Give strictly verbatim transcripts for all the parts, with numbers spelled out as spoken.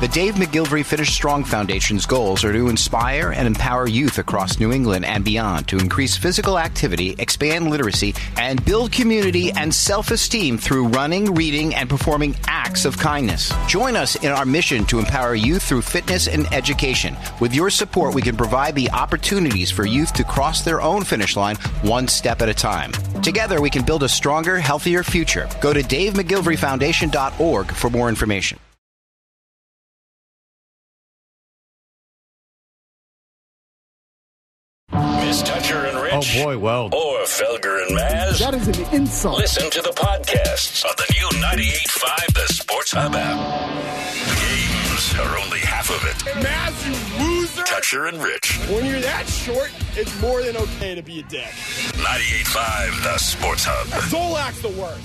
The Dave McGilvery Finish Strong Foundation's goals are to inspire and empower youth across New England and beyond to increase physical activity, expand literacy, and build community and self-esteem through running, reading, and performing acts of kindness. Join us in our mission to empower youth through fitness and education. With your support, we can provide the opportunities for youth to cross their own finish line one step at a time. Together, we can build a stronger, healthier future. Go to dave mcgilvery foundation dot org for more information. Miss Toucher and Rich. Oh, boy, well. Or Felger and Maz. That is an insult. Listen to the podcasts on the new ninety-eight point five The Sports Hub app. Games are only half of it. Maz, you loser. Toucher and Rich. When you're that short, it's more than okay to be a dick. ninety-eight point five The Sports Hub. Zolak's the worst.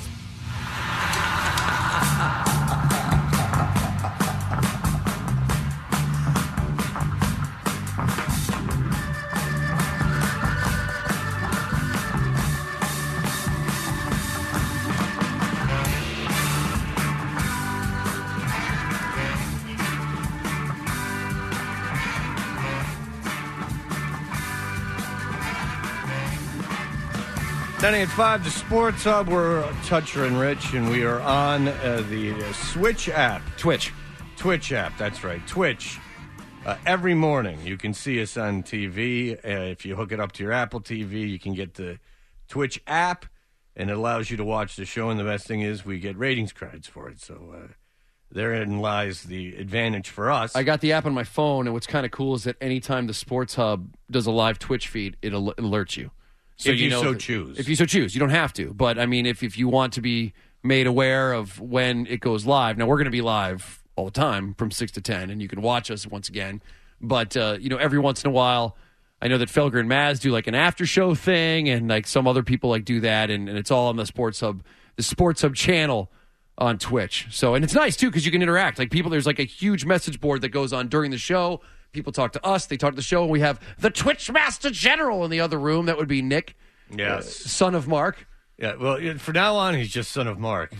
ninety-eight point five, the Sports Hub. We're Toucher and Rich, and we are on uh, the uh, Switch app. Twitch. Twitch app, that's right. Twitch. Uh, every morning, you can see us on T V. Uh, if you hook it up to your Apple T V, you can get the Twitch app, and it allows you to watch the show. And the best thing is we get ratings credits for it. So uh, therein lies the advantage for us. I got the app on my phone, and what's kind of cool is that anytime the Sports Hub does a live Twitch feed, it al- alerts you. So if you, you know so that, choose. If you so choose. You don't have to. But, I mean, if, if you want to be made aware of when it goes live. Now, we're going to be live all the time from six to ten, and you can watch us once again. But, uh, you know, every once in a while, I know that Felger and Maz do, like, an after-show thing, and, like, some other people, like, do that, and, and it's all on the Sports Hub, the Sports Hub channel on Twitch. So, and it's nice, too, because you can interact. Like, people, there's, like, a huge message board that goes on during the show. People talk to us. They talk to the show, and we have the Twitch Master General in the other room. That would be Nick. Yes. Uh, son of Mark. Yeah, well, for now on, he's just Son of Mark.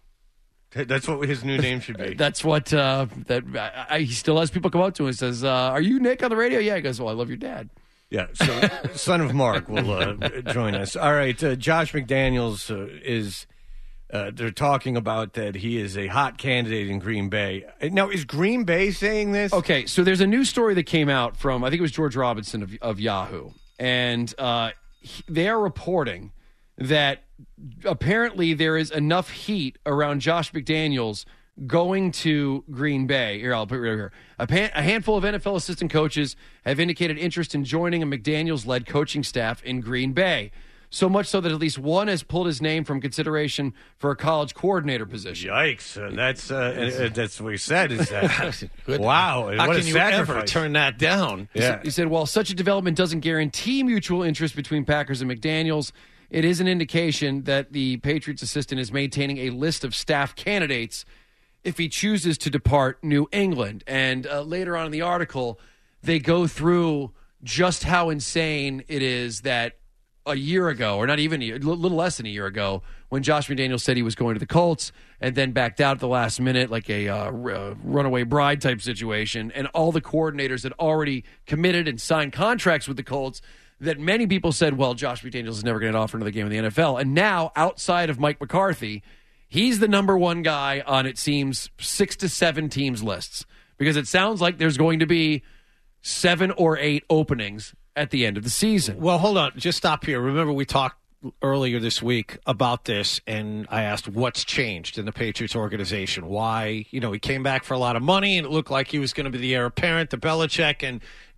That's what his new name should be. That's what, uh, that I, I, he still has people come up to him and says, uh, are you Nick on the radio? Yeah, he goes, well, I love your dad. Yeah, so Son of Mark will uh, join us. All right, uh, Josh McDaniels uh, is, uh, they're talking about that he is a hot candidate in Green Bay. Now, is Green Bay saying this? Okay, so there's a new story that came out from, I think it was George Robinson of, of Yahoo, and uh, they are reporting that apparently there is enough heat around Josh McDaniels going to Green Bay. Here, I'll put it right here. A, pan, a handful of N F L assistant coaches have indicated interest in joining a McDaniels-led coaching staff in Green Bay. So much so that at least one has pulled his name from consideration for a college coordinator position. Yikes! Uh, that's uh, uh, that's what he said. Is that wow? How what can a you sacrifice. ever turn that down? He, yeah. said, he said, while such a development doesn't guarantee mutual interest between Packers and McDaniels, it is an indication that the Patriots assistant is maintaining a list of staff candidates if he chooses to depart New England. And uh, later on in the article, they go through just how insane it is that a year ago, or not even a year, a little less than a year ago, when Josh McDaniels said he was going to the Colts and then backed out at the last minute like a uh, r- runaway bride type situation, and all the coordinators had already committed and signed contracts with the Colts, that many people said, well, Josh McDaniels is never going to offer another game in the N F L. And now, outside of Mike McCarthy, he's the number one guy on, it seems, six to seven teams' lists, because it sounds like there's going to be seven or eight openings at the end of the season. Well, hold on. Just stop here. Remember, we talked earlier this week about this, and I asked what's changed in the Patriots organization. Why, you know, he came back for a lot of money, and it looked like he was going to be the heir apparent to Belichick, and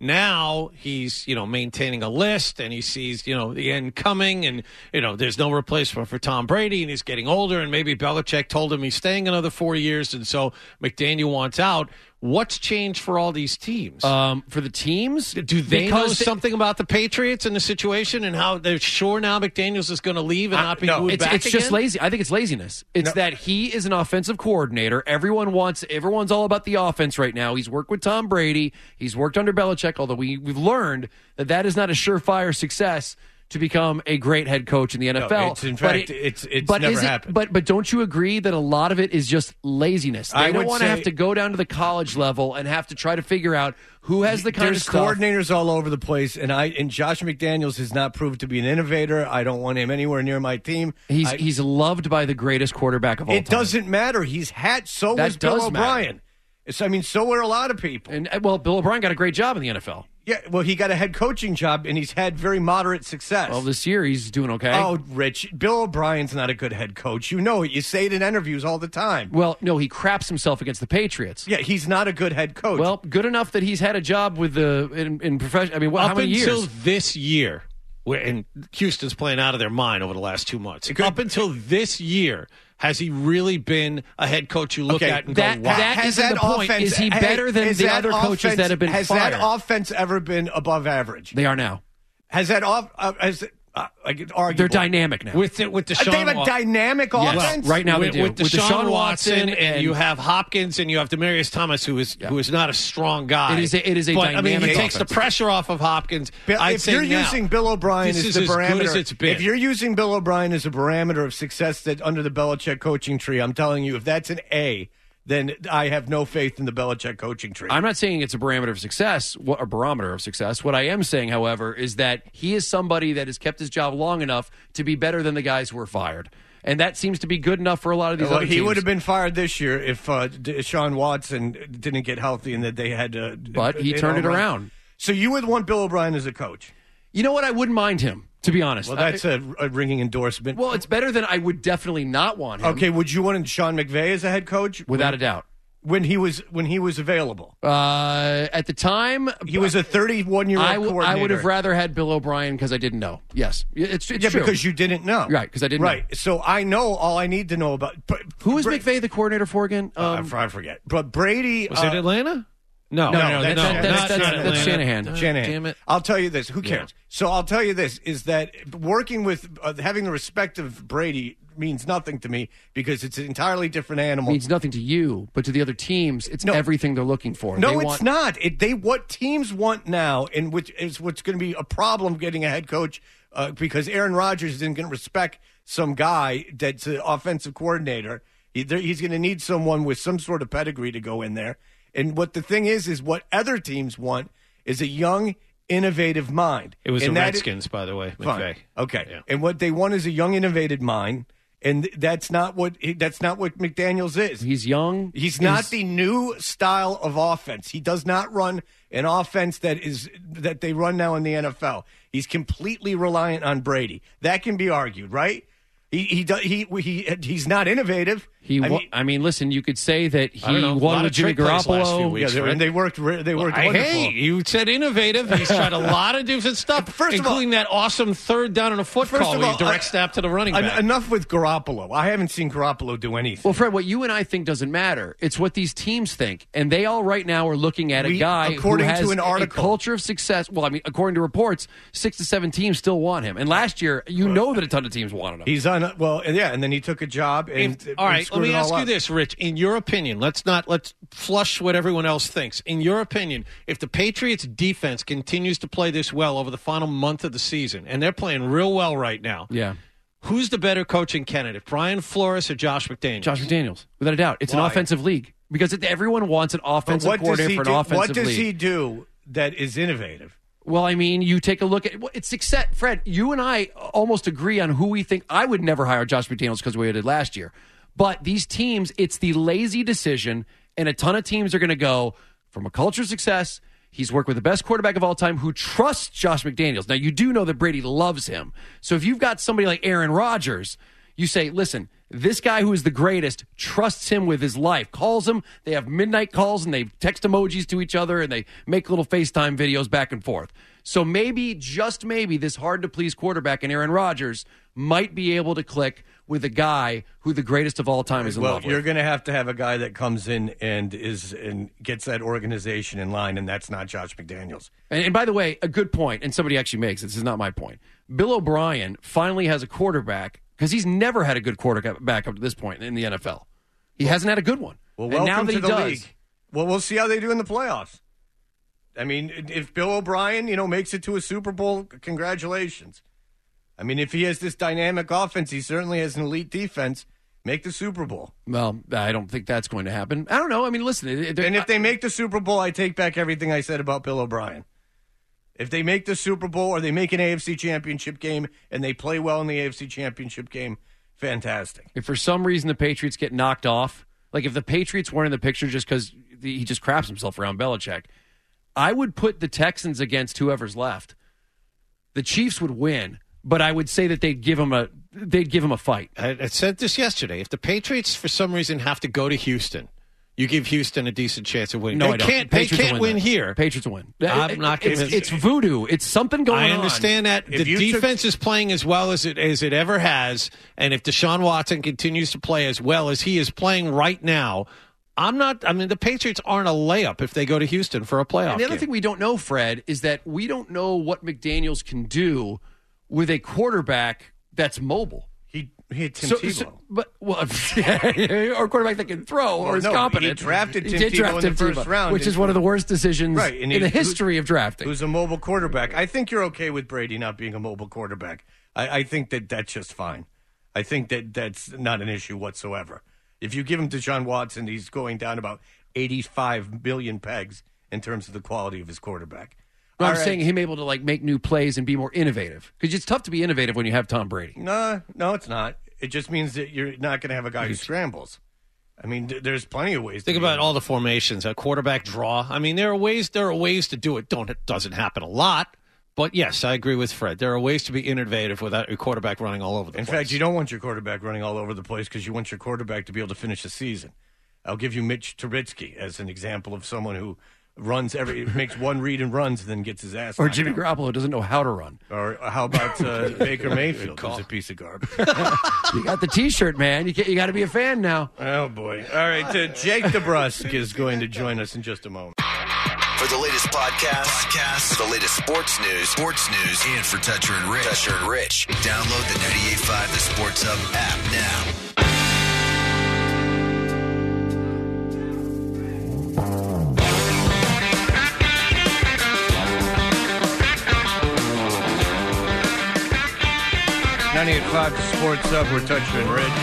now he's, you know, maintaining a list, and he sees, you know, the end coming, and, you know, there's no replacement for Tom Brady, and he's getting older, and maybe Belichick told him he's staying another four years, and so McDaniel wants out. What's changed for all these teams? Um, for the teams? Do they know Because something about the Patriots and the situation and how they're sure now McDaniels is going to leave and I- not be no, moved it's, back it's again? just lazy. I think it's laziness. It's No. that he is an offensive coordinator. Everyone wants. Everyone's all about the offense right now. He's worked with Tom Brady. He's worked under Belichick. Although we we've learned that that is not a surefire success to become a great head coach in the N F L. No, it's, in But fact, it's it's but never is it- happened. But but don't you agree that a lot of it is just laziness? They I don't would want to say- have to go down to the college level and have to try to figure out who has the kind There's of stuff. coordinators all over the place, and I and Josh McDaniels has not proved to be an innovator. I don't want him anywhere near my team. He's I- he's loved by the greatest quarterback of all it time. doesn't matter. He's had so That was Bill does matter. O'Brien. It's, I mean, so were a lot of people. And uh, well, Bill O'Brien got a great job in the N F L. Yeah, well, he got a head coaching job, and he's had very moderate success. Well, this year he's doing okay. Oh, Rich, Bill O'Brien's not a good head coach. You know it. You say it in interviews all the time. Well, no, he craps himself against the Patriots. Yeah, he's not a good head coach. Well, good enough that he's had a job with the in, in profession. I mean, what, Up how many until years? this year, where- and Houston's playing out of their mind over the last two months. could- Up until this year, has he really been a head coach you look Okay, at and that- go, wow? that- Has isn't the point. Is he hey, better than has the that other coaches offense- that have been Has fired? that offense ever been above average? They are now. Has that off? Uh, has uh, like arguable? They're dynamic now. with the, with Uh, Deshaun They have a Wa- dynamic Yes, offense right now they with, do. with With Deshaun, Deshaun Watson, Watson and, and- you have Hopkins and you have Demarius Thomas, who is who is not a strong guy. It is a- it is a but, I mean, he dynamic takes offense. the pressure off of Hopkins. Bill, I'd if say you're now, using Bill O'Brien this as is the as good parameter, as it's been. if you're using Bill O'Brien as a parameter of success that under the Belichick coaching tree, I'm telling you, if that's an A, then I have no faith in the Belichick coaching tree. I'm not saying it's a parameter of success, what a barometer of success. What I am saying, however, is that he is somebody that has kept his job long enough to be better than the guys who were fired. And that seems to be good enough for a lot of these Well, other he teams. would have been fired this year if uh, Deshaun Watson didn't get healthy and that they had to. But he turned it around. So you would want Bill O'Brien as a coach? You know what? I wouldn't mind him, to be honest. Well, that's a, a ringing endorsement. Well, it's better than I would definitely not want him. Okay, would you want Sean McVay as a head coach? Without a doubt. When he was when he was available, Uh, at the time, he was a thirty-one year old I, w- coordinator. I would have rather had Bill O'Brien because I didn't know. Yes, it's, it's Yeah, true. because you didn't know. Right, 'cause I didn't Right. know. So I know all I need to know about. But, Who is Bra- McVay the coordinator for again? Uh, Um, I forget. But Brady. Was uh, it Atlanta? No, No, no, no, that's- no, that's- not that's- Atlanta. that's Shanahan. Shanahan. Damn it. I'll tell you this. Who cares? Yeah. So I'll tell you this: is that working with uh, having the respect of Brady means nothing to me because it's an entirely different animal. means nothing to you, but to the other teams, it's No. everything they're looking for. No, They it's want- not. It, they what teams want now, and which is what's going to be a problem getting a head coach uh, because Aaron Rodgers isn't going to respect some guy that's an offensive coordinator. He, there- he's going to need someone with some sort of pedigree to go in there. And what the thing is, is what other teams want is a young, innovative mind. It was and the that- Redskins, by the way. Fine. McVay. Okay. Yeah. And what they want is a young, innovative mind. And th- that's not what that's not what McDaniels is. He's young. He's not the new style of offense. He does not run an offense that is that they run now in the N F L. He's completely reliant on Brady. That can be argued, right? He he does, he he he's not innovative. He, I wa- mean, I mean, listen, you could say that he I don't know. A won lot with of Jimmy trick plays last few Garoppolo. weeks. yeah, they, and they worked. re- They worked Hey, wonderful. hey, you said innovative. He's tried a lot of different stuff, First of all- including that awesome third down and a foot First call of where all, he direct I- snap to the running En- back. enough with Garoppolo. I haven't seen Garoppolo do anything. Well, Fred, what you and I think doesn't matter. It's what these teams think, and they all right now are looking at a We- guy who according to has an article- a culture of success. Well, I mean, according to reports, six to seven teams still want him, and last year, you know that a ton of teams wanted him. He's on. Well, yeah, and then he took a job. And If- and all right, let screwed me it all ask you up. this, Rich. In your opinion, let's not let's flush what everyone else thinks. In your opinion, if the Patriots defense continues to play this well over the final month of the season, and they're playing real well right now, Yeah, who's the better coaching candidate, Brian Flores or Josh McDaniels? Josh McDaniels, without a doubt. It's an Why? offensive league because it, everyone wants an But offensive what does coordinator he for an do? offensive What does league. he do that is innovative? Well, I mean, you take a look at well, it's success. Fred, you and I almost agree on who we think. I would never hire Josh McDaniels because we did last year. But these teams, it's the lazy decision, and a ton of teams are going to go from a culture of success. He's worked with the best quarterback of all time who trusts Josh McDaniels. Now, you do know that Brady loves him. So if you've got somebody like Aaron Rodgers, you say, listen, this guy who is the greatest trusts him with his life, calls him. They have midnight calls and they text emojis to each other and they make little FaceTime videos back and forth. So maybe, just maybe, this hard to please quarterback in Aaron Rodgers might be able to click with a guy who the greatest of all time is in Well, love you're with. going to have to have a guy that comes in and is and gets that organization in line, and that's not Josh McDaniels. And, and by the way, a good point, and somebody actually makes it, this is not my point. Bill O'Brien finally has a quarterback because he's never had a good quarterback up to this point in the N F L. He hasn't had a good one. Well, and welcome now that to he the does, league. Well, we'll see how they do in the playoffs. I mean, if Bill O'Brien, you know, makes it to a Super Bowl, congratulations. I mean, if he has this dynamic offense, he certainly has an elite defense. Make the Super Bowl. Well, I don't think that's going to happen. I don't know. I mean, listen. And if they make the Super Bowl, I take back everything I said about Bill O'Brien. If they make the Super Bowl or they make an A F C Championship game and they play well in the A F C Championship game, fantastic. If for some reason the Patriots get knocked off, like if the Patriots weren't in the picture just because he just craps himself around Belichick, I would put the Texans against whoever's left. The Chiefs would win, but I would say that they'd give him a they'd give him a fight. I, I said this yesterday. If the Patriots for some reason have to go to Houston, you give Houston a decent chance of winning. No, they I don't. can't. Patriots They can't will win, win that. here. Patriots will win. I'm not it's, convinced. it's voodoo. It's something going on. I understand that If the you took- defense is playing as well as it as it ever has, and if Deshaun Watson continues to play as well as he is playing right now, I'm not. I mean, the Patriots aren't a layup if they go to Houston for a playoff And the other game. thing we don't know, Fred, is that we don't know what McDaniels can do with a quarterback that's mobile. He, he had Tim So, Tebow. so- but well, or a quarterback that can throw Well, or is no, competent. he drafted He Tim did Tebow draft in Tim the first Tebow, round. which is one of the worst decisions Right, and in he- the history of drafting. Who's a mobile quarterback. I think you're okay with Brady not being a mobile quarterback. I, I think that that's just fine. I think that that's not an issue whatsoever. If you give him to Deshaun Watson, he's going down about eighty-five million pegs in terms of the quality of his quarterback. But I'm All right. saying him able to like make new plays and be more innovative because it's tough to be innovative when you have Tom Brady. No, no, it's not. It just means that you're not going to have a guy who scrambles. I mean, th- there's plenty of ways. Think to about all the formations, a quarterback draw. I mean, there are ways. There are ways to do it. Don't it doesn't happen a lot, but yes, I agree with Fred. There are ways to be innovative without your quarterback running all over the In place. fact, you don't want your quarterback running all over the place because you want your quarterback to be able to finish the season. I'll give you Mitch Trubisky as an example of someone who runs every makes one read and runs, and then gets his ass. Or knocked Jimmy out. Garoppolo doesn't know how to run. Or how about uh, Baker Mayfield, who's a piece of garbage? You got the T-shirt, man. You you got to be a fan now. Oh boy! All right, uh, Jake DeBrusque is going to join us in just a moment. For the latest podcasts, podcasts, for the latest sports news, sports news, and for Toucher and Rich, Toucher and Rich, download the ninety-eight point five The Sports Hub app now. ninety-eight point five The Sports Hub, we're Toucher and Rich.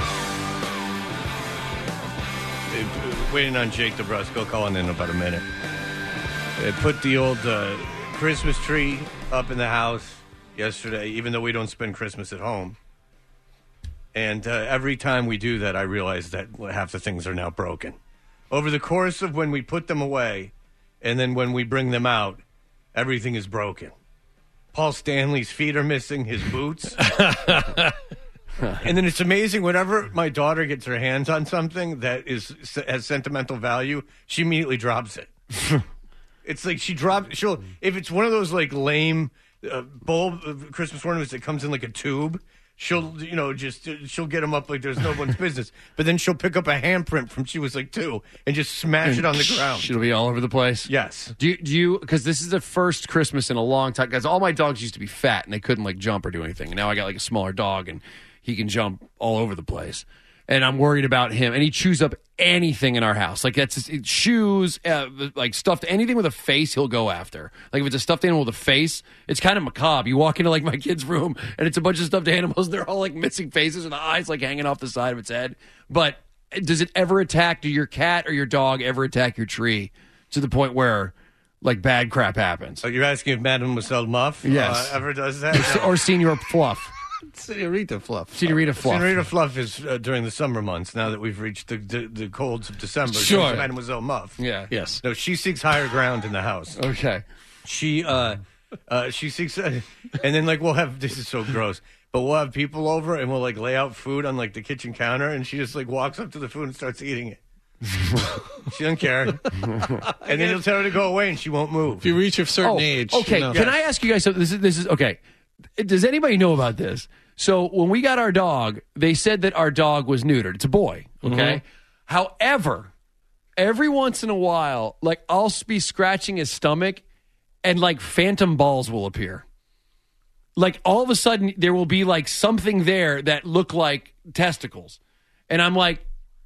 Uh, Waiting on Jake DeBrusque. He'll call in in about a minute. They put the old uh, Christmas tree up in the house yesterday, even though we don't spend Christmas at home. And uh, every time we do that, I realize that half the things are now broken. Over the course of when we put them away, and then when we bring them out, everything is broken. Paul Stanley's feet are missing, his boots. And then it's amazing, whenever my daughter gets her hands on something that is has sentimental value, she immediately drops it. It's like she dropped, she'll, if it's one of those like lame uh, bulb uh, Christmas ornaments that comes in like a tube, she'll, you know, just, she'll get them up like there's no one's business. But then she'll pick up a handprint from she was like two and just smash it on the ground. It'll be all over the place. Yes. Do you, do you, because this is the first Christmas in a long time, guys, all my dogs used to be fat and they couldn't like jump or do anything. And now I got like a smaller dog and he can jump all over the place. And I'm worried about him. And he chews up anything in our house. Like that's it's shoes, uh, like stuffed, anything with a face he'll go after. Like if it's a stuffed animal with a face, it's kind of macabre. You walk into like my kid's room and it's a bunch of stuffed animals. They're all like missing faces and the eyes like hanging off the side of its head. But does it ever attack, do your cat or your dog ever attack your tree to the point where like bad crap happens? So you're asking if Mademoiselle Muff Yes. uh, ever does that? Or Senior Fluff. Senorita Fluff. Senorita Fluff. Senorita Fluff is uh, during the summer months, now that we've reached the the, the colds of December. Sure. She's Mademoiselle Muff. Yeah. Yes. No, she seeks higher ground in the house. Okay. She uh, uh she seeks, uh, and then like we'll have, this is so gross, but we'll have people over and we'll like lay out food on like the kitchen counter, and she just like walks up to the food and starts eating it. She doesn't care, and then you'll tell her to go away, and she won't move. If you reach a certain age, Okay, you know. can I ask you guys something? This is this is okay. Does anybody know about this? So when we got our dog, they said that our dog was neutered. It's a boy. Okay. However, every once in a while, like I'll be scratching his stomach, and like phantom balls will appear. Like all of a sudden, there will be like something there that look like testicles, and I'm like,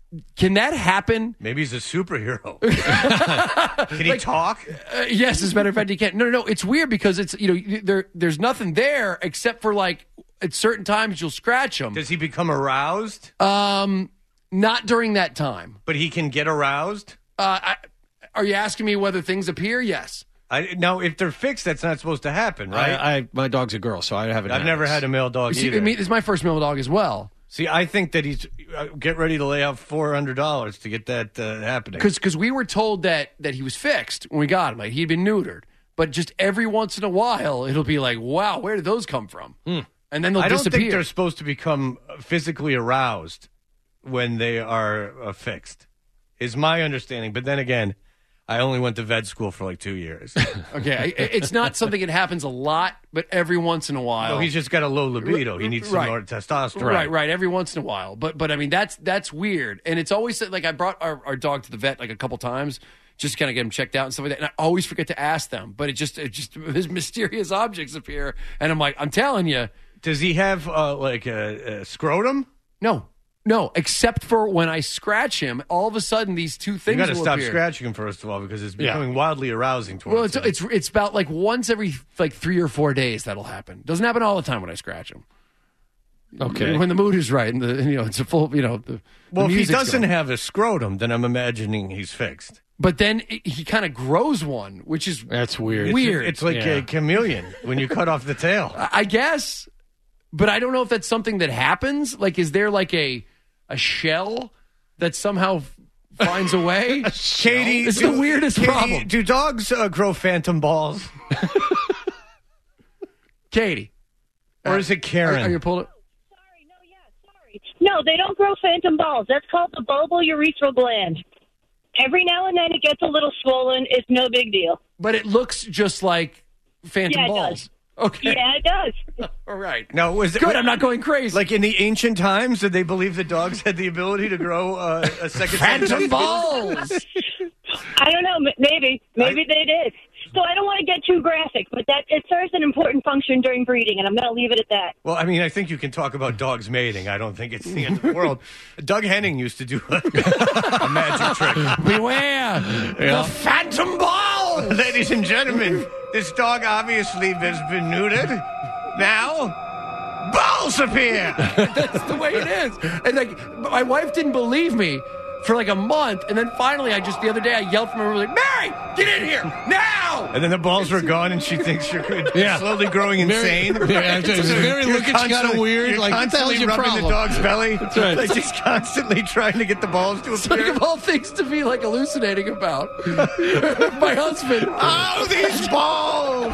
can that happen? Maybe he's a superhero. Can he Like, talk? Uh, yes, as a matter of fact, he can't. No, no, no. It's weird because it's you know there there's nothing there except for like at certain times you'll scratch him. Does he become aroused? Um, not during that time. But he can get aroused? Uh, I, are you asking me whether things appear? Yes. I, now, if they're fixed, that's not supposed to happen, right? I, I my dog's a girl, so I haven't. I've had never this. had a male dog See, either. I mean, it's my first male dog as well. See, I think that he's uh, get ready to lay out four hundred dollars to get that uh, happening. Because we were told that that he was fixed when we got him. Like he'd been neutered, but just every once in a while it'll be like, wow, where did those come from? Hmm. And then they'll I don't disappear. think they're supposed to become physically aroused when they are uh, fixed, is my understanding. But then again, I only went to vet school for like two years. Okay, I- it's not something that happens a lot, but every once in a while. No, he's just got a low libido. He needs some Right. more testosterone. Right, right. Every once in a while, but but I mean that's that's weird, and it's always like I brought our, our dog to the vet like a couple times, just to kind of get him checked out and stuff like that, and I always forget to ask them. But it just it just his mysterious objects appear, and I'm like, I'm telling you, Does he have uh, like a, a scrotum? no, no, except for when I scratch him, all of a sudden these two You things got to will stop appear. scratching him first of all because it's Yeah. becoming wildly arousing towards Well, it's him. it's it's about like once every like three or four days that'll happen. Doesn't happen all the time when I scratch him. Okay. When the mood is right and the you know it's a full you know the well, the if he music's doesn't going. have a scrotum, then I'm imagining he's fixed. But then it, he kind of grows one, which is That's weird. It's, Weird. It's like Yeah. a chameleon when you cut off the tail. I I guess, but I don't know if that's something that happens. Like, is there like a a shell that somehow f- finds a way? Katie, It's do- the weirdest Katie, problem. Do dogs uh, grow phantom balls, Katie, or is it are, Karen? are you pulling? Sorry, no, yeah, sorry. No, they don't grow phantom balls. That's called the bulbourethral gland. Every now and then it gets a little swollen. It's no big deal. But it looks just like phantom Yeah, it balls. does. Okay, Yeah, it does. all right. No, was it Good. I'm not going crazy. Like in the ancient times, did they believe that dogs had the ability to grow uh, a second phantom balls. I don't know. m- Maybe. Maybe I- they did. So I don't want to get too graphic, but that it serves an important function during breeding, and I'm going to leave it at that. Well, I mean, I think you can talk about dogs mating. I don't think it's the end of the world. Doug Henning used to do a, a magic trick. Beware the phantom ball. Ladies and gentlemen, this dog obviously has been neutered. Now, balls appear. That's the way it is. And like, my wife didn't believe me for like a month, and then finally, I just the other day I yelled from her like, "Mary, get in here now!" And then the balls were gone, and she thinks you're Yeah. slowly growing insane. Yeah, it's very You're looking kind of constantly- weird. You're Like, what the hell's constantly your rubbing problem? the dog's belly. That's right. Like she's constantly trying to get the balls to It's like appear. of all things to be like hallucinating about. My husband. Oh, these balls!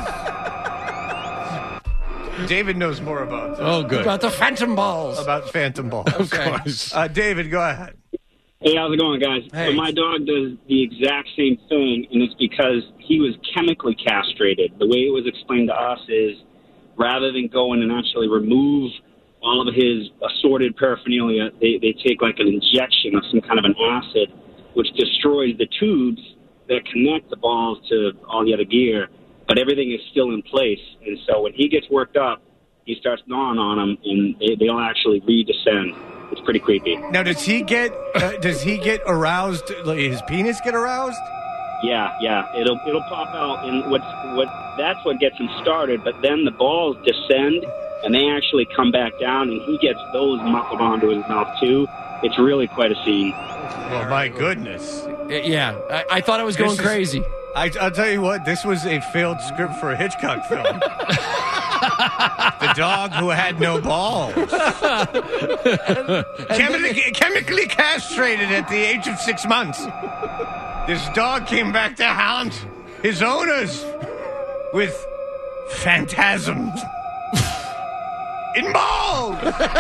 David knows more about Oh, good. About the phantom balls. about phantom balls. Okay. Uh, David, go ahead. Hey, how's it going, guys? Hey. So my dog does the exact same thing, and it's because he was chemically castrated. The way it was explained to us is rather than go in and actually remove all of his assorted paraphernalia, they, they take like an injection of some kind of an acid, which destroys the tubes that connect the balls to all the other gear, but everything is still in place. And so when he gets worked up, he starts gnawing on them, and they, they'll actually re-descend. It's pretty creepy. Now, does he get uh, does he get aroused? Like, his penis get aroused? Yeah, yeah, it'll it'll pop out, and what's what that's what gets him started. But then the balls descend, and they actually come back down, and he gets those muffled onto his mouth too. It's really quite a scene. Oh my goodness! Yeah, I, I thought I was going This is- crazy. I, I'll tell you what, this was a failed script for a Hitchcock film. The dog who had no balls. Chemically, chemically castrated at the age of six months. This dog came back to haunt his owners with phantasms in balls.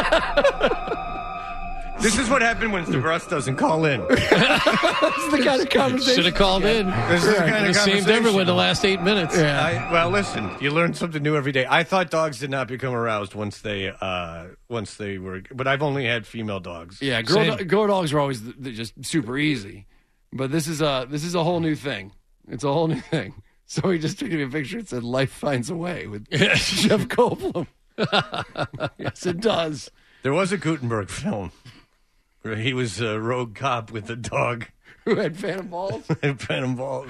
This is what happened when Stavros doesn't call in. That's the kind of conversation. Should have called in. This is the kind of Saved conversation. everyone the last eight minutes. I, well, listen, you learn something new every day. I thought dogs did not become aroused once they uh, once they were, but I've only had female dogs. Yeah, girl, Same. do- girl dogs are always th- they're just super easy, but this is a this is a whole new thing. It's a whole new thing. So he just took me a picture and said, "Life finds a way" with Jeff Goldblum. Yes, it does. There was a Gutenberg film He was a rogue cop with a dog. Who had phantom balls? Phantom balls.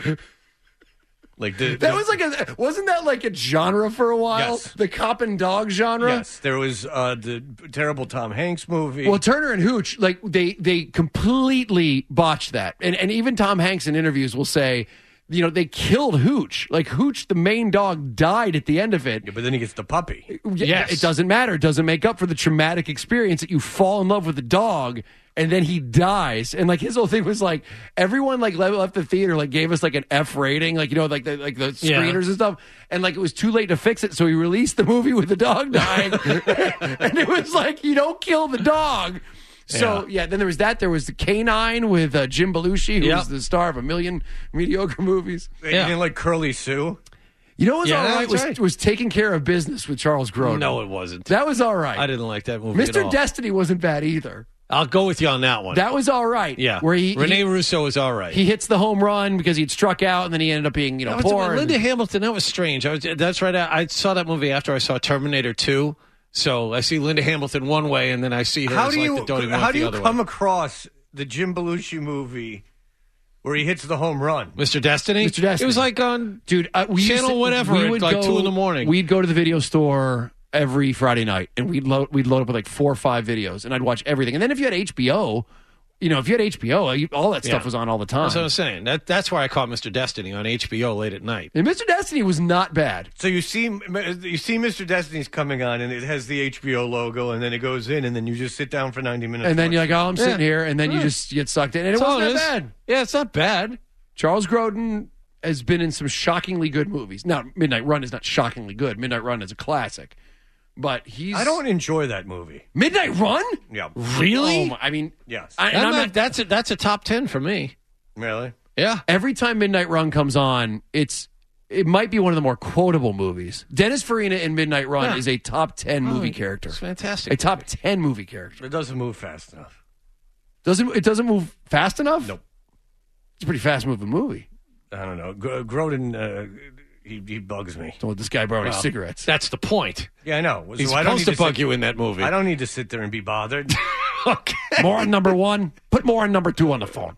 Like the, That the- was like a wasn't that like a genre for a while? Yes. The cop and dog genre? Yes, there was uh, the terrible Tom Hanks movie. Well, Turner and Hooch, like they they completely botched that. And and even Tom Hanks in interviews will say, you know, they killed Hooch. Like Hooch, the main dog, died at the end of it. Yeah, but then he gets the puppy. Yes. It doesn't matter. It doesn't make up for the traumatic experience that you fall in love with the dog and then he dies. And like his whole thing was like everyone like left the theater, like gave us like an F rating, like, you know, like the like the Yeah. screeners and stuff. And like it was too late to fix it. So he released the movie with the dog dying. And it was like, you don't kill the dog. So, yeah. yeah, then there was that. There was the Canine with uh, Jim Belushi, who Yep. was the star of a million mediocre movies. You Yeah. didn't like Curly Sue? You know what was Yeah, all right that's was, right. was Taking Care of Business with Charles Grodin. No, it wasn't. That was all right. I didn't like that movie Mister at all. Destiny wasn't bad either. I'll go with you on that one. That was all right. yeah. Where he, Rene he, Russo is all right. he hits the home run because he'd struck out and then he ended up being, you know, That was- poor. Linda and- Hamilton, that was strange. I was, that's right. I, I saw that movie after I saw Terminator two. So I see Linda Hamilton one way, and then I see her How as do like you the doting how wife do the you other come way. across the Jim Belushi movie where he hits the home run? Mister Destiny? Mister Destiny. It was like on Dude, uh, we Channel used to- whatever we at would like go- two in the morning. We'd go to the video store every Friday night, and we'd load we'd load up with like four or five videos, and I'd watch everything. And then if you had H B O, you know, if you had H B O, you, all that stuff Yeah. was on all the time. That's what I'm saying. That, that's where I caught Mister Destiny on H B O late at night. And Mister Destiny was not bad. So you see, you see, Mister Destiny's coming on, and it has the H B O logo, and then it goes in, and then you just sit down for ninety minutes. And then you're like, oh, I'm sitting Yeah. here, and then you Yeah. just get sucked in, and it That's all wasn't it that is. bad. Yeah, it's not bad. Charles Grodin has been in some shockingly good movies. Now, Midnight Run is not shockingly good. Midnight Run is a classic, but he's I don't enjoy that movie. Midnight Run. Yeah, Really? Oh, my- I mean, Yes. I, and I'm I'm not- not, that's, a, that's a top ten for me. really. Yeah. every time Midnight Run comes on, it's it might be one of the more quotable movies. Dennis Farina in Midnight Run Yeah. is a top ten movie character. It's fantastic. A top ten movie character. It doesn't move fast enough. Doesn't it doesn't move fast enough? Nope. It's a pretty fast moving movie. I don't know. Gr- Grodin, uh, he, he bugs me. So this guy brought his Well, cigarettes. That's the point. Yeah, I know. He's So I don't supposed need to bug sit- you in that movie. I don't need to sit there and be bothered. okay. More on number one. Put more on number two on the phone.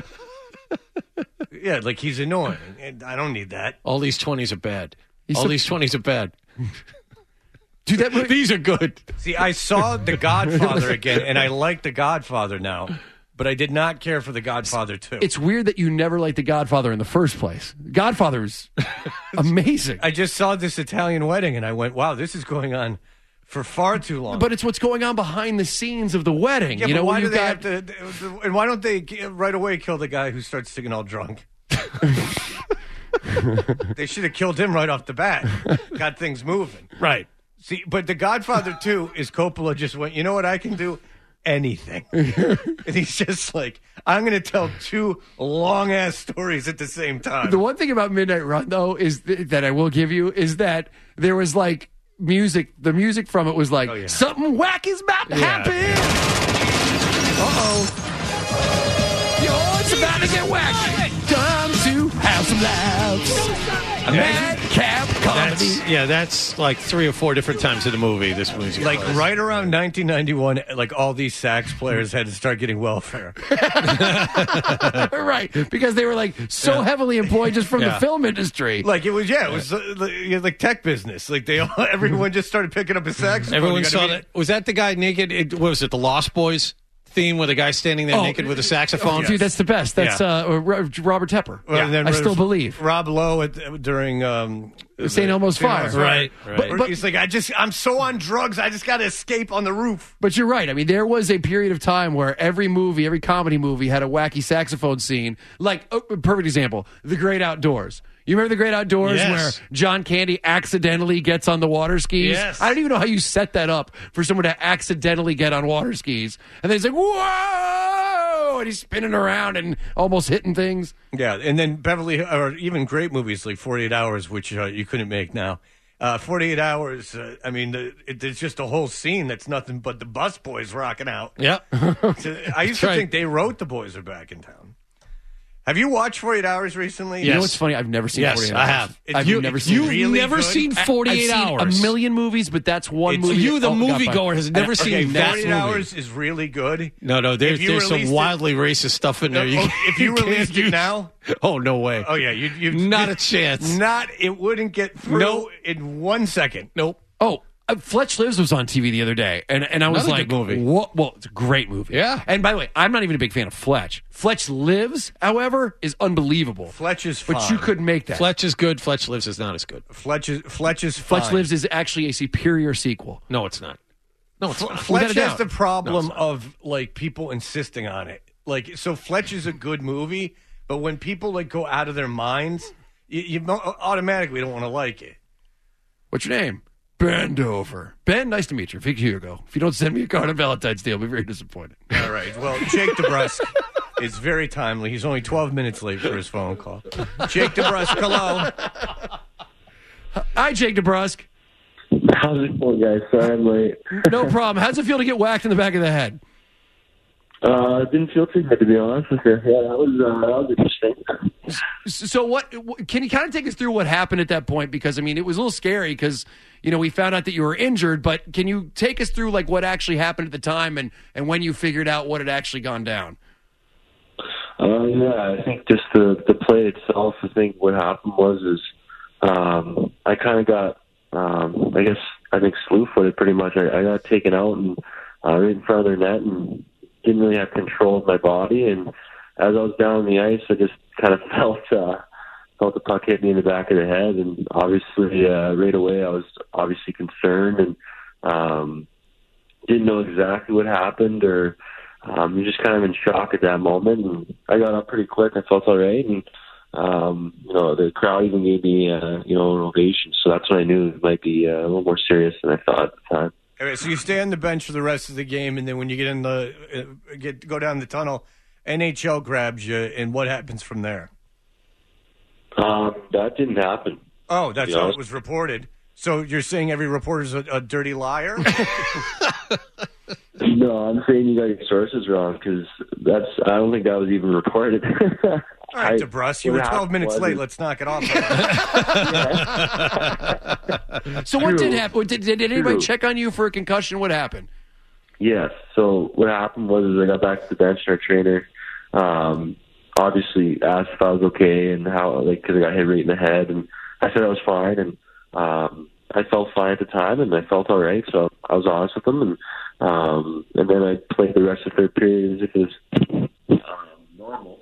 Yeah, like he's annoying. And I don't need that. All these twenties are bad. He's All so- these twenties are bad. Dude, that movie, These are good. See, I saw The Godfather again, and I like The Godfather now, but I did not care for The Godfather two. it's weird that you never liked The Godfather in the first place. Godfather is amazing. I just saw this Italian wedding, and I went, "Wow, this is going on for far too long." But it's what's going on behind the scenes of the wedding. yeah, you but know, why when do you they got have to? And why don't they g- right away kill the guy who starts singing all drunk? They should have killed him right off the bat. Got things moving. Right. See, but The Godfather two is Coppola just went, you know what I can do? Anything. And he's just like, I'm going to tell two long ass stories at the same time. The one thing about Midnight Run, though, is th- that I will give you is that there was like music. The music from it was like Oh, yeah. something whack is about to Yeah. happen. Uh oh, yo, it's about to get whack. Time to have some laughs. Madcap comedy. That's, yeah, that's like three or four different times in the movie, this music. Like plays. right around nineteen ninety-one, like all these sax players had to start getting welfare. Right, because they were like so heavily employed just from the Yeah. film industry. Like it was, yeah, it was uh, like, yeah, like tech business. Like they, all, everyone just started picking up a saxophone. Everyone You gotta saw be- that. Was that the guy naked? It, what was it, the Lost Boys theme with the guy standing there Oh, naked with a saxophone? Dude, that's the best. That's Yeah. uh, Ro- Robert Tepper. Well, and then I there still was believe. Rob Lowe at, during um, Saint Elmo's Saint Fire. Elmo's Right, But, right. but he's like, I just, I'm so on drugs. I just got to escape on the roof. But you're right. I mean, there was a period of time where every movie, every comedy movie had a wacky saxophone scene. Like, oh, perfect example, The Great Outdoors. You remember The Great Outdoors Yes. where John Candy accidentally gets on the water skis? Yes. I don't even know how you set that up for someone to accidentally get on water skis. And then he's like, whoa! And he's spinning around and almost hitting things. Yeah, and then Beverly, or even great movies like forty-eight hours, which uh, you couldn't make now. Uh, forty-eight hours, uh, I mean, the, it, there's just a whole scene that's nothing but the bus boys rocking out. Yeah. So I used to right. think they wrote The Boys Are Back in Town. Have you watched forty-eight hours recently? You know what's funny? I've never seen Yes, forty-eight I hours. have. I've You- never seen You've really never good? seen I- forty-eight I've seen hours. a million movies, but that's one It's- movie. You, the oh, God, moviegoer, has never And- seen Okay, that forty-eight movie. hours is really good. No, no, there's, If you there's some released it- wildly racist stuff in there. You Oh, can't- if you can't released it use- now? Oh, no way. Oh yeah, you you Not a chance. Not it wouldn't get through Nope. in one second. Nope. Oh, uh, Fletch Lives was on T V the other day, and, and I was Another like, good movie. What? Well, it's a great movie. Yeah. And by the way, I'm not even a big fan of Fletch. Fletch Lives, however, is unbelievable. Fletch is fine. But you couldn't make that. Fletch is good. Fletch Lives is not as good. Fletch is Fletch is fine. Fletch Lives is actually a superior sequel. No, it's not. No, it's Fl- not. Fletch Without a has doubt. the problem No, it's of like people insisting on it. Like so, Fletch is a good movie, but when people like go out of their minds, you, you mo- automatically don't want to like it. What's your name? Ben Dover. Ben, nice to meet you. Vic Hugo. If you don't send me a card on Valentine's Day, I'll be very disappointed. All right. Well, Jake DeBrusque is very timely. He's only twelve minutes late for his phone call. Jake DeBrusque, hello. Hi, Jake DeBrusque. How's it going, guys? Sorry I'm late. No problem. How's it feel to get whacked in the back of the head? Uh, didn't feel too good, to be honest with you. Yeah, that was, uh, that was interesting. So what, what can you kind of take us through what happened at that point? Because I mean, it was a little scary because, you know, we found out that you were injured, but can you take us through like what actually happened at the time and, and when you figured out what had actually gone down? Uh, yeah, I think just the, the play itself, I think what happened was is um, I kind of got, um, I guess, I think slew-footed pretty much. I, I got taken out and uh, right in front of their net and didn't really have control of my body. And as I was down on the ice, I just kind of felt uh, felt the puck hit me in the back of the head. And obviously, uh, right away, I was obviously concerned and um, didn't know exactly what happened, or um, you're just kind of in shock at that moment. And I got up pretty quick. I felt all right. And, um, you know, the crowd even gave me, uh, you know, an ovation. So that's when I knew it might be uh, a little more serious than I thought at the time. All right, so you stay on the bench for the rest of the game, and then when you get in the uh, get go down the tunnel, N H L grabs you, and what happens from there? Um, that didn't happen. Oh, that's Yeah. how it was reported. So you're saying every reporter's a, a dirty liar? No, I'm saying you got your sources wrong because that's. I don't think that was even reported. All right, DeBrusque, you what were twelve happened minutes was late. is- Let's knock it off. So what True. did happen? Did, did anybody True. check on you for a concussion? What happened? Yes. So what happened was is I got back to the bench, and our trainer um, obviously asked if I was okay and how, like, because I got hit right in the head, and I said I was fine, and um, I felt fine at the time, and I felt all right. So I was honest with them, and um, and then I played the rest of the third period as if it was um, normal.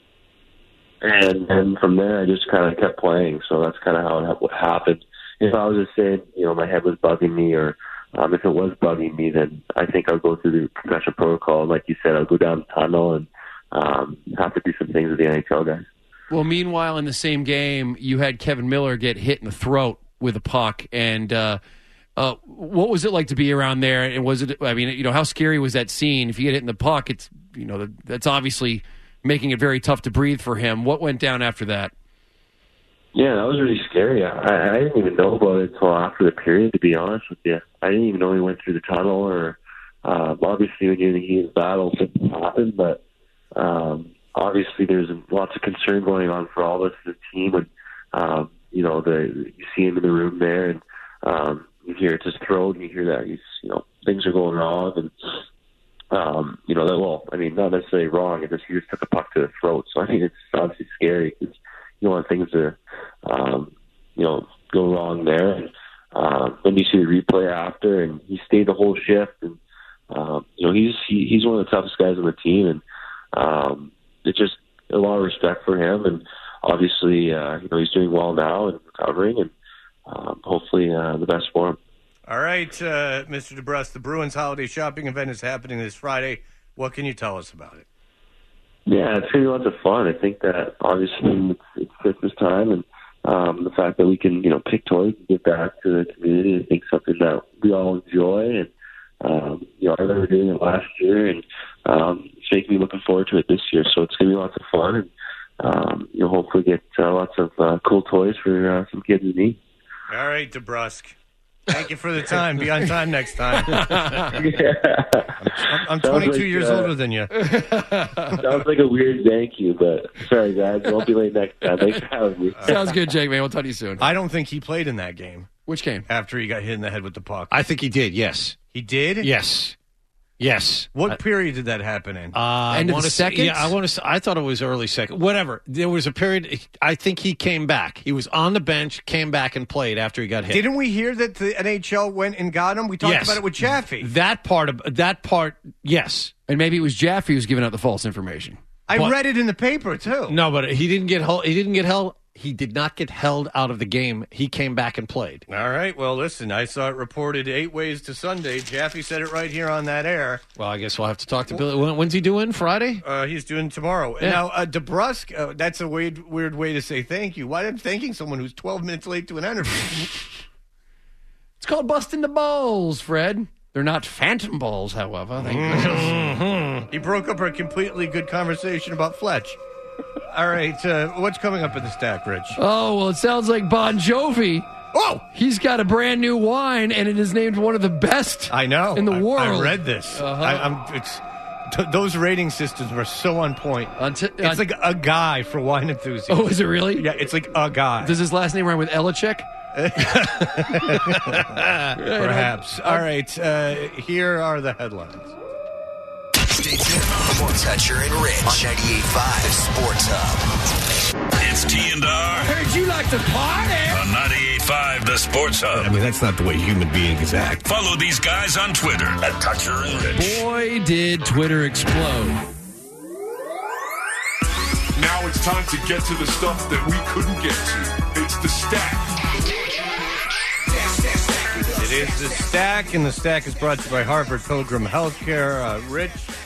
And and from there, I just kind of kept playing. So that's kind of how it what happened. If I was just saying, you know, my head was bugging me, or um, if it was bugging me, then I think I'll go through the concussion protocol. Like you said, I'll go down the tunnel and um, have to do some things with the N H L guys. Well, meanwhile, in the same game, you had Kevin Miller get hit in the throat with a puck. And uh, uh, what was it like to be around there? And was it, I mean, you know, how scary was that scene? If you get hit in the puck, it's, you know, that's obviously making it very tough to breathe for him. What went down after that? Yeah, that was really scary. I, I didn't even know about it until after the period, to be honest with you. I didn't even know he went through the tunnel, or um, obviously when you're in the heat of battle, things happen, but um, obviously there's lots of concern going on for all of us as a team, and um, you know, the you see him in the room there, and um, you hear it's his throat, and you hear that he's, you know, things are going wrong, and um, you know that. Well, I mean, not necessarily wrong. It just he just took a puck to the throat, so I mean, it's obviously scary because you don't want things to, um, you know, go wrong there. And um, then you see the replay after, and he stayed the whole shift, and um, you know, he's he, he's one of the toughest guys on the team, and um, it's just a lot of respect for him, and obviously, uh, you know, he's doing well now and recovering, and um, hopefully uh, the best for him. All right, uh, Mister DeBrusque, the Bruins holiday shopping event is happening this Friday. What can you tell us about it? Yeah, it's going to be lots of fun. I think that obviously it's, it's Christmas time, and um, the fact that we can, you know, pick toys and give back to the community, I think something that we all enjoy. And um, you know, I remember doing it last year, and um, it's making me looking forward to it this year. So it's going to be lots of fun, and um, you know, hopefully get uh, lots of uh, cool toys for uh, some kids in need. All right, DeBrusque. Thank you for the time. Be on time next time. yeah. I'm, I'm twenty-two like, years uh, older than you. Sounds like a weird thank you, but sorry, guys. Won't be late next time. Thanks for having me. Sounds good, Jake, man. We'll talk to you soon. I don't think he played in that game. Which game? After he got hit in the head with the puck. I think he did, yes. He did? Yes. Yes. What period did that happen in? Uh, End I of the wanna say- second? Yeah, I want to. I thought it was early second. Whatever. There was a period. I think he came back. He was on the bench, came back and played after he got hit. Didn't we hear that the N H L went and got him? We talked Yes. about it with Chaffee. That part of that part, yes. And maybe it was Jaffe who was giving out the false information. I What? read it in the paper too. No, but he didn't get held. He didn't get held. He did not get held out of the game. He came back and played. All right. Well, listen, I saw it reported eight ways to Sunday. Chaffee said it right here on that air. Well, I guess we'll have to talk to Billy. When, when's he doing? Friday? Uh, he's doing tomorrow. Yeah. Now, uh, DeBrusque, uh, that's a weird, weird way to say thank you. Why am I thanking someone who's twelve minutes late to an interview? It's called busting the balls, Fred. They're not phantom balls, however. Thank goodness. He broke up a completely good conversation about Fletch. All right. Uh, what's coming up in the stack, Rich? Oh, well, it sounds like Bon Jovi. Oh! He's got a brand new wine, and it is named one of the best I know. in the I, world. I read this. Uh-huh. I, I'm, it's, t- those rating systems are so on point. On t- it's on- like a guy for wine enthusiasts. Oh, is it really? Yeah, it's like a guy. Does his last name rhyme with Elichek? Perhaps. All right. Uh, here are the headlines. Stay tuned for more Toucher and Rich on ninety-eight point five Sports Hub. It's T and R Heard you like to party. on ninety-eight point five The Sports Hub. I mean, that's not the way human beings act. Follow these guys on Twitter at Toucher and Rich. Boy, did Twitter explode. Now it's time to get to the stuff that we couldn't get to. It's the stack. It is the stack, and the stack is brought to you by Harvard Pilgrim Healthcare. Uh, Rich,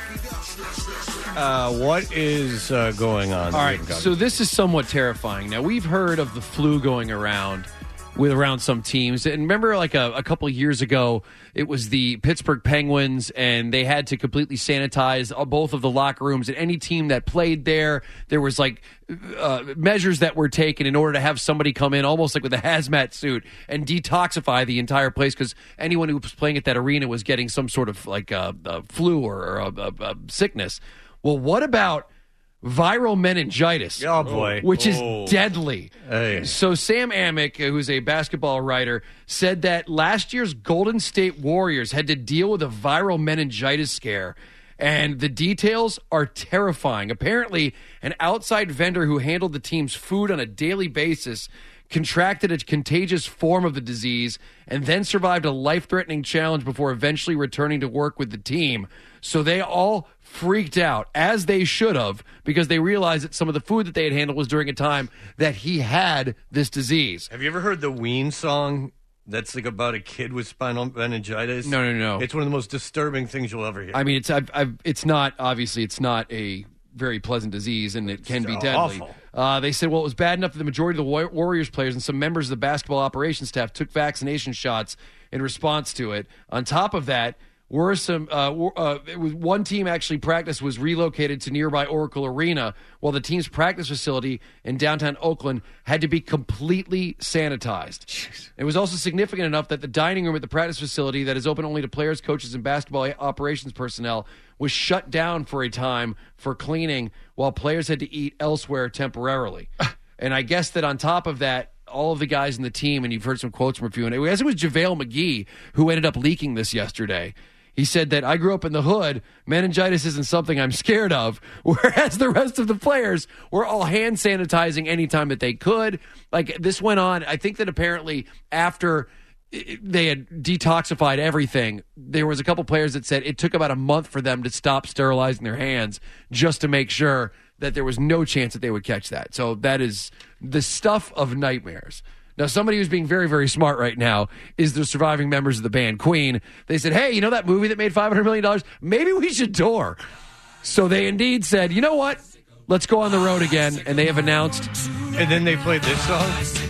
uh, what is uh, going on? All right, so this is somewhat terrifying. Now, we've heard of the flu going around with around some teams. And remember, like a, a couple of years ago, it was the Pittsburgh Penguins, and they had to completely sanitize both of the locker rooms. And any team that played there, there was like uh, measures that were taken in order to have somebody come in almost like with a hazmat suit and detoxify the entire place, because anyone who was playing at that arena was getting some sort of like a, a flu or, or a, a, a sickness. Well, what about viral meningitis? Oh, boy. Which is Oh. deadly. Hey. So Sam Amick, who's a basketball writer, said that last year's Golden State Warriors had to deal with a viral meningitis scare, and the details are terrifying. Apparently, an outside vendor who handled the team's food on a daily basis contracted a contagious form of the disease and then survived a life-threatening challenge before eventually returning to work with the team. So they all freaked out, as they should have, because they realized that some of the food that they had handled was during a time that he had this disease. Have you ever heard the Ween song that's like about a kid with spinal meningitis? No, no, no. It's one of the most disturbing things you'll ever hear. I mean, it's I've, I've, it's not, obviously, it's not a very pleasant disease, and it can It's be deadly. awful. Uh, they said, well, it was bad enough that the majority of the Wa- Warriors players and some members of the basketball operations staff took vaccination shots in response to it. On top of that, were some uh, were, uh, it was one team actually practice was relocated to nearby Oracle Arena, while the team's practice facility in downtown Oakland had to be completely sanitized. Jeez. It was also significant enough that the dining room at the practice facility that is open only to players, coaches, and basketball operations personnel was shut down for a time for cleaning, while players had to eat elsewhere temporarily. And I guess that on top of that, all of the guys in the team, and you've heard some quotes from a few, and it, as it was JaVale McGee who ended up leaking this yesterday. He said that I grew up in the hood. Meningitis isn't something I'm scared of, whereas the rest of the players were all hand sanitizing anytime that they could. Like, this went on. I think that apparently after they had detoxified everything, there was a couple players that said it took about a month for them to stop sterilizing their hands just to make sure that there was no chance that they would catch that. So that is the stuff of nightmares. Now, somebody who's being very, very smart right now is the surviving members of the band Queen. They said, hey, you know that movie that made five hundred million dollars? Maybe we should tour. So they indeed said, you know what? Let's go on the road again. And they have announced. And then they played this song?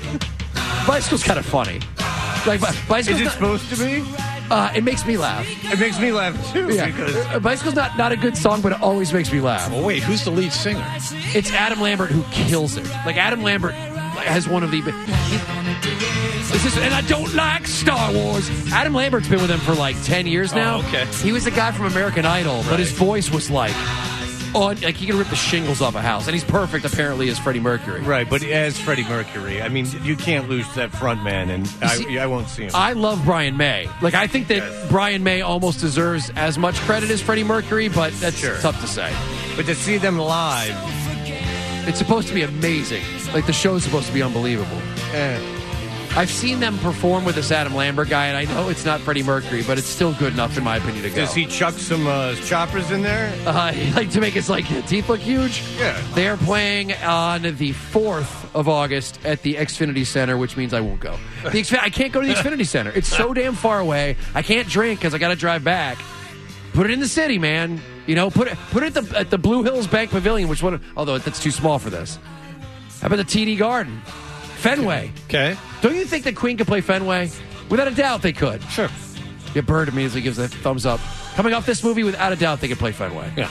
Bicycle's kind of funny. Like, Bicycle's Is it not, supposed to be? Uh, it makes me laugh. It makes me laugh, too. Yeah. Because Uh, Bicycle's not, not a good song, but it always makes me laugh. Well, wait, who's the lead singer? It's Adam Lambert who kills it. Like, Adam Lambert has one of the... He, This is, and I don't like Star Wars. Adam Lambert's been with them for like ten years now. Oh, okay. He was the guy from American Idol, but Right. his voice was like, on, like he could rip the shingles off a house. And he's perfect, apparently, as Freddie Mercury. Right, but as Freddie Mercury, I mean, you can't lose that front man, and I, see, I won't see him. I love Brian May. Like, I think that Yes. Brian May almost deserves as much credit as Freddie Mercury, but that's Sure. tough to say. But to see them live, It's supposed to be amazing. Like, the show's supposed to be unbelievable. eh. I've seen them perform with this Adam Lambert guy, and I know it's not Freddie Mercury, but it's still good enough, in my opinion, to go. Does he chuck some uh, choppers in there? Uh, like to make his like teeth look huge. Yeah. They are playing on the fourth of August at the Xfinity Center, which means I won't go. The Xfin- I can't go to the Xfinity Center. It's so damn far away. I can't drink because I got to drive back. Put it in the city, man. You know, put it put it at the at the Blue Hills Bank Pavilion, which one? Although that's too small for this. How about the T D Garden, Fenway? Okay. Don't you think that Queen could play Fenway? Without a doubt, they could. Sure. Yeah, Bird immediately gives a thumbs up. Coming off this movie, without a doubt, they could play Fenway. Yeah.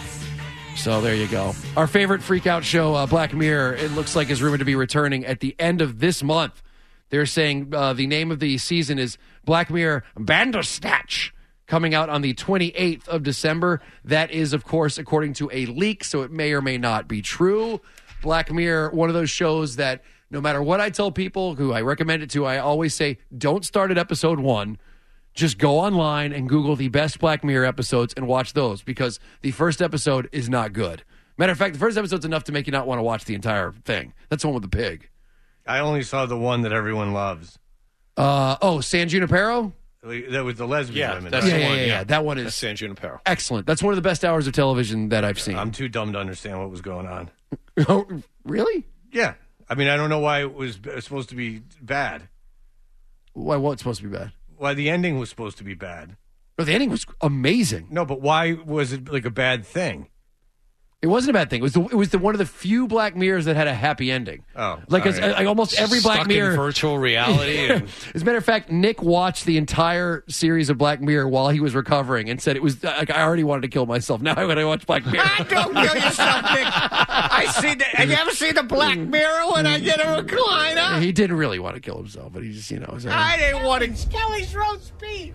So there you go. Our favorite freak out show, uh, Black Mirror, it looks like is rumored to be returning at the end of this month. They're saying uh, the name of the season is Black Mirror Bandersnatch, coming out on the twenty-eighth of December. That is, of course, according to a leak, so it may or may not be true. Black Mirror, one of those shows that no matter what I tell people who I recommend it to, I always say, don't start at episode one. Just go online and Google the best Black Mirror episodes and watch those, because the first episode is not good. Matter of fact, the first episode's enough to make you not want to watch the entire thing. That's the one with the pig. I only saw the one that everyone loves. Uh, oh, San Junipero? That was the lesbian Yeah, women. that's Yeah, the yeah, one. yeah, yeah. That one is That's San Junipero. excellent. That's one of the best hours of television that I've seen. I'm too dumb to understand what was going on. Oh, really? Yeah. I mean, I don't know why it was b- supposed to be bad. Why? What's supposed to be bad? Why the ending was supposed to be bad. No, the ending was amazing. No, but why was it like a bad thing? It wasn't a bad thing. It was the it was the one of the few Black Mirrors that had a happy ending. Oh, like, all as, right. like almost every Black Stuck Mirror in virtual reality. And As a matter of fact, Nick watched the entire series of Black Mirror while he was recovering and said it was like, I already wanted to kill myself. Now I want to watch Black Mirror. Don't kill yourself, Nick. I see the. Have you ever seen the Black Mirror when I get a recliner? He didn't really want to kill himself, but he just, you know. Was, I didn't want to. Kelly's roast beef.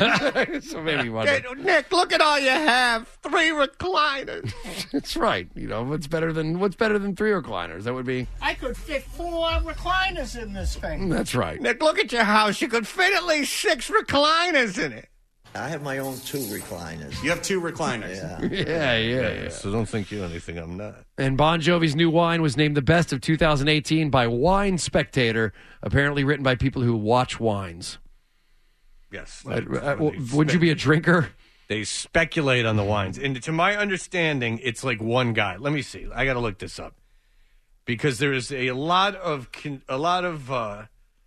so maybe he wanted. Nick, look at all you have. Three recliners. That's right. You know, what's better than what's better than three recliners? That would be. I could fit four recliners in this thing. That's right. Nick, look at your house. You could fit at least six recliners in it. I have my own two recliners. You have two recliners. Yeah. Yeah, yeah, yeah. So don't think you're anything I'm not. And Bon Jovi's new wine was named the best of two thousand eighteen by Wine Spectator, apparently written by people who watch wines. Yes. Uh, uh, wouldn't you be a drinker? They speculate on the wines. And to my understanding, it's like one guy. Let me see. I got to look this up. Because there is a lot of, con- a lot of uh,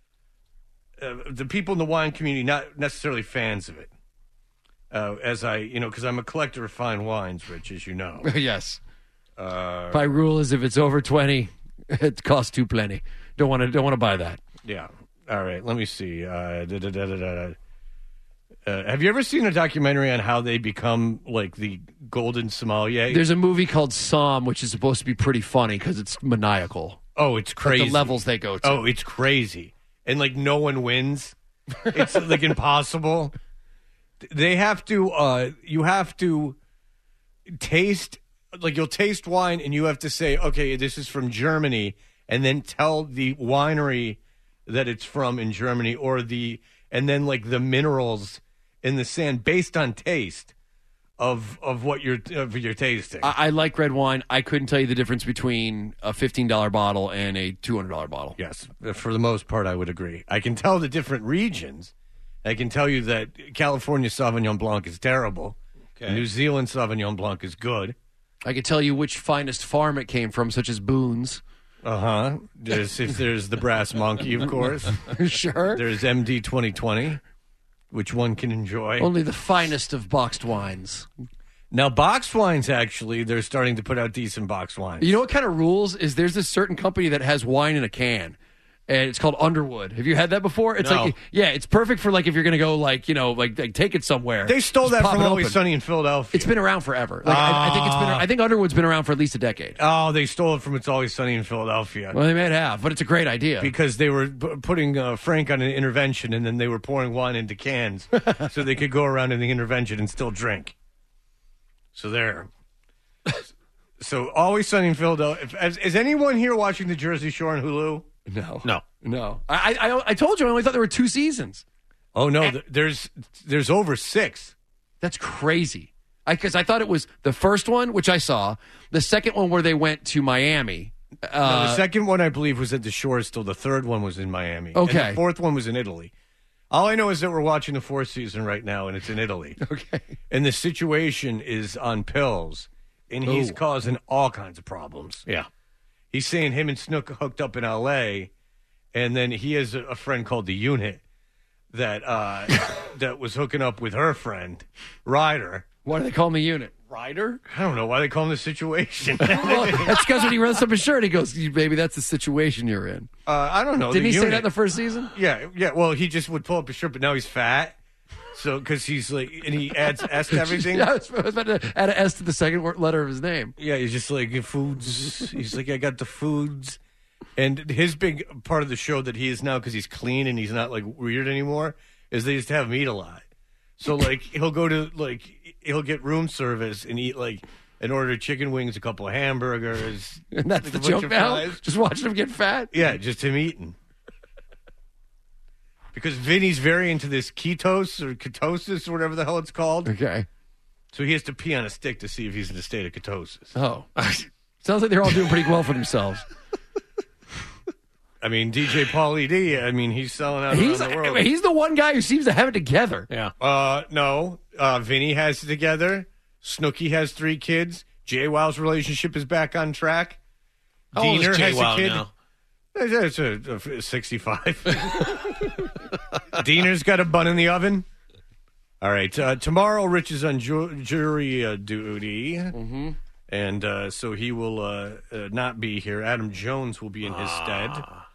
uh, the people in the wine community not necessarily fans of it. Uh, as I, you know, because I'm a collector of fine wines, Rich, as you know. Yes. Uh, My rule is if it's over twenty, it costs too plenty. Don't want to. Don't want to buy that. Yeah. All right. Let me see. Uh, da, da, da, da, da. Uh, have you ever seen a documentary on how they become like the golden sommelier? There's a movie called Somm, which is supposed to be pretty funny because it's maniacal. Oh, it's crazy. Like the levels they go to. Oh, it's crazy. And like no one wins. It's like impossible. They have to, uh, you have to taste, like you'll taste wine and you have to say, okay, this is from Germany, and then tell the winery that it's from in Germany, or the, and then like the minerals in the sand based on taste of of what you're of you're tasting. I, I like red wine. I couldn't tell you the difference between a fifteen dollars bottle and a two hundred dollars bottle. Yes, for the most part, I would agree. I can tell the different regions. I can tell you that California Sauvignon Blanc is terrible. Okay. New Zealand Sauvignon Blanc is good. I could tell you which finest farm it came from, such as Boone's. Uh huh. There's there's the Brass Monkey, of course. Sure. There's M D twenty twenty, which one can enjoy. Only the finest of boxed wines. Now, boxed wines, actually, they're starting to put out decent boxed wines. You know what kind of rules is there's this certain company that has wine in a can. and it's called Underwood. Have you had that before? It's No. like, yeah, it's perfect for like if you're going to go like, you know, like, like take it somewhere. They stole Just that pop from it Always open. Sunny in Philadelphia. It's been around forever. Like, I, I think it's been. I think Underwood's been around for at least a decade. Oh, they stole it from It's Always Sunny in Philadelphia. Well, they may have, but it's a great idea. Because they were p- putting uh, Frank on an intervention, and then they were pouring wine into cans so they could go around in the intervention and still drink. So there. So Always Sunny in Philadelphia. Is, is anyone here watching the Jersey Shore on Hulu? No, No. no. I, I I told you I only thought there were two seasons. Oh no, th- there's there's over six. That's crazy. Because I, I thought it was the first one, which I saw, the second one where they went to Miami. No, Uh, the second one I believe was at the shore. Still, the third one was in Miami. Okay. And the fourth one was in Italy. All I know is that we're watching the fourth season right now, and it's in Italy. Okay. And the situation is on pills, and he's Ooh. causing all kinds of problems. Yeah. He's saying him and Snook hooked up in L A, and then he has a, a friend called the Unit that uh, that was hooking up with her friend, Ryder. Why do they call him the Unit? Ryder? I don't know why they call him the Situation. Well, that's because when he runs up his shirt, he goes, "Baby, that's the situation you're in." Uh, I don't know. Didn't the he say Unit. that in the first season? Yeah, yeah. Well, he just would pull up his shirt, but now he's fat. So, because he's like, and he adds S to everything. Yeah, I was, I was about to add an S to the second word, letter of his name. Yeah, he's just like foods. He's like, I got the foods. And his big part of the show that he is now, because he's clean and he's not like weird anymore, is they used to have him eat a lot. So like he'll go to like he'll get room service and eat like an order of chicken wings, a couple of hamburgers, And that's like the a bunch joke of now? fries. Just watching him get fat? Yeah, just him eating. Because Vinny's very into this ketos or ketosis or whatever the hell it's called. Okay. So he has to pee on a stick to see if he's in a state of ketosis. Oh. Sounds like they're all doing pretty well for themselves. I mean, D J Pauly D, I mean, he's selling out He's, around the world. he's the one guy who seems to have it together. Yeah. Uh, no. Uh, Vinny has it together. Snooki has three kids. J Wow's relationship is back on track. How old is Diener J has Wow a kid. now? It's a, a, a sixty-five. Diener's got a bun in the oven. All right. Uh, tomorrow, Rich is on ju- jury uh, duty. Mm-hmm. And uh, so he will uh, uh, not be here. Adam Jones will be in his stead.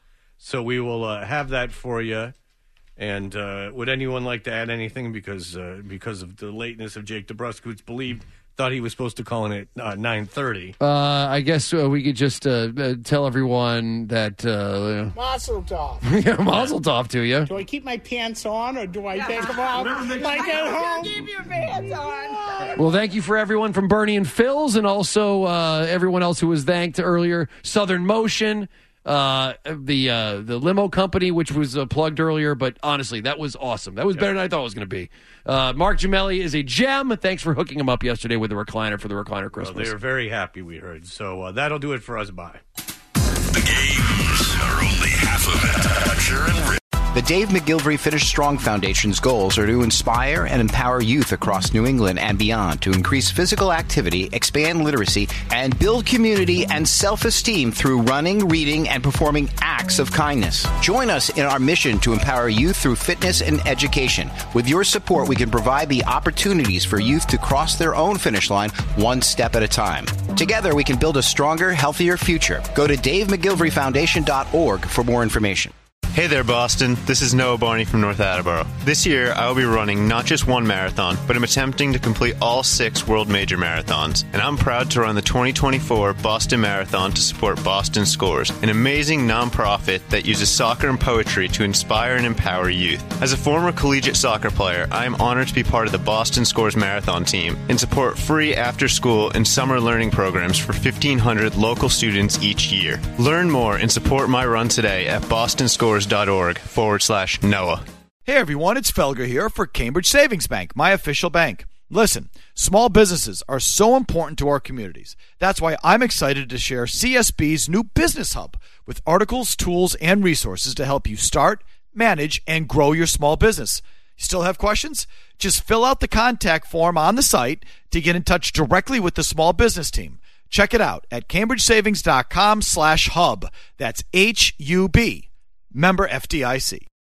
So we will uh, have that for you. And uh, would anyone like to add anything? Because uh, because of the lateness of Jake DeBrusk, who's believed, thought he was supposed to call in at uh, nine thirty. Uh, I guess uh, we could just uh, uh, tell everyone that uh, Mazel tov. yeah, Mazel tov to you. Do I keep my pants on or do I take them off like at home? Keep your pants on. Well, thank you for everyone from Bernie and Phil's, and also uh, everyone else who was thanked earlier. Southern Motion, uh, the uh, the limo company, which was uh, plugged earlier. But honestly, that was awesome. That was better than I thought it was going to be. Uh, Mark Gemelli is a gem. Thanks for hooking him up yesterday with the recliner for the recliner Well, Christmas. they were very happy, we heard. So uh, that'll do it for us. Bye. The games are only half of it. Toucher and Rich. The Dave McGilvery Finish Strong Foundation's goals are to inspire and empower youth across New England and beyond to increase physical activity, expand literacy, and build community and self-esteem through running, reading, and performing acts of kindness. Join us in our mission to empower youth through fitness and education. With your support, we can provide the opportunities for youth to cross their own finish line one step at a time. Together, we can build a stronger, healthier future. Go to dave mcgilvery foundation dot org for more information. Hey there, Boston. This is Noah Barney from North Attleboro. This year, I will be running not just one marathon, but I'm attempting to complete all six World Major Marathons. And I'm proud to run the twenty twenty-four Boston Marathon to support Boston Scores, an amazing nonprofit that uses soccer and poetry to inspire and empower youth. As a former collegiate soccer player, I am honored to be part of the Boston Scores Marathon team and support free after-school and summer learning programs for fifteen hundred local students each year. Learn more and support my run today at bostonscores.org forward slash Noah. Hey everyone, it's Felger here for Cambridge Savings Bank, my official bank. Listen, small businesses are so important to our communities. That's why I'm excited to share C S B's new Business Hub with articles, tools, and resources to help you start, manage, and grow your small business. You still have questions? Just fill out the contact form on the site to get in touch directly with the small business team. Check it out at cambridgesavings.com slash hub. That's H U B. Member F D I C.